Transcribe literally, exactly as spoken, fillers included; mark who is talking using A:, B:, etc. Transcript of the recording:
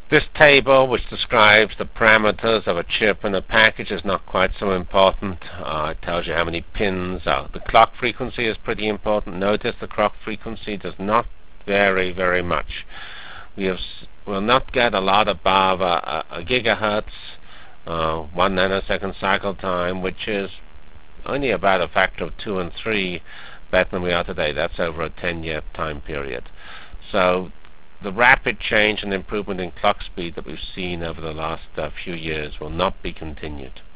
A: This table, which describes the parameters of a chip in a package, is not quite so important. Uh, it tells you how many pins. Uh, the clock frequency is pretty important. Notice the clock frequency does not vary very much. We have, will not get a lot above a, a, a gigahertz, uh, one nanosecond cycle time, which is only about a factor of two and three better than we are today. That's over a ten-year time period. So the rapid change and improvement in clock speed that we've seen over the last uh, few years will not be continued.